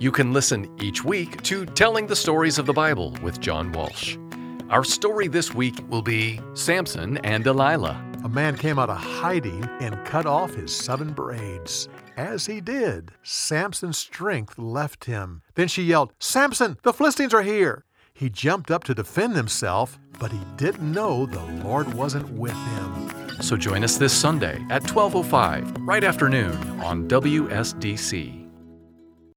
You can listen each week to Telling the Stories of the Bible with John Walsh. Our story this week will be Samson and Delilah. A man came out of hiding and cut off his 7 braids. As he did, Samson's strength left him. Then she yelled, "Samson, the Philistines are here!" He jumped up to defend himself, but he didn't know the Lord wasn't with him. So join us this Sunday at 12:05, right after noon on WSDC.